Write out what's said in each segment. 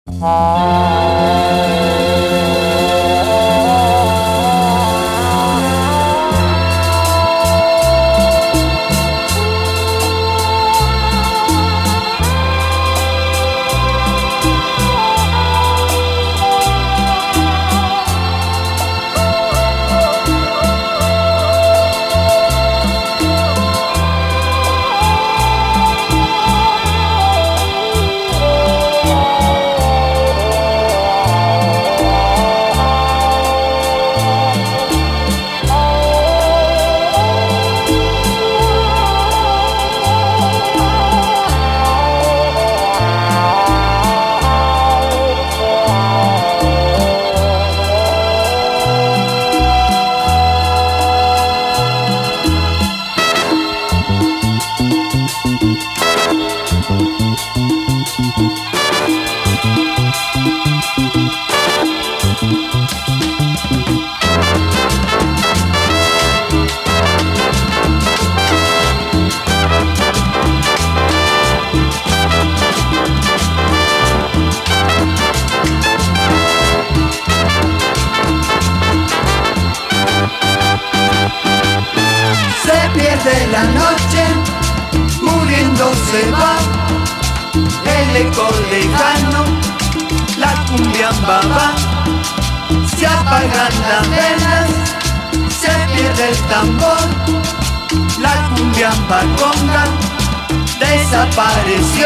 Pierde la noche, muriendo se va el eco lejano, la cumbiamba va, se apagan las velas, se pierde el tambor, la cumbiamba conga desapareció.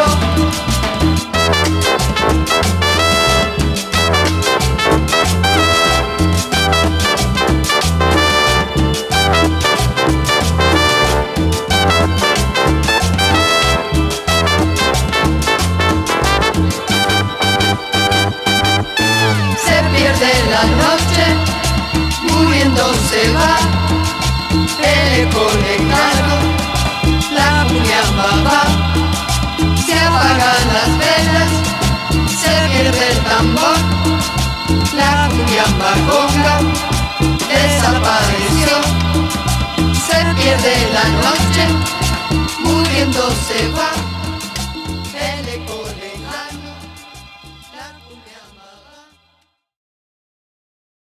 La noche, muriendo se va el eco lejano, la cumbiamba va, se apagan las velas, se pierde el tambor, la cumbiamba conga desapareció. Se pierde la noche, muriendo se va.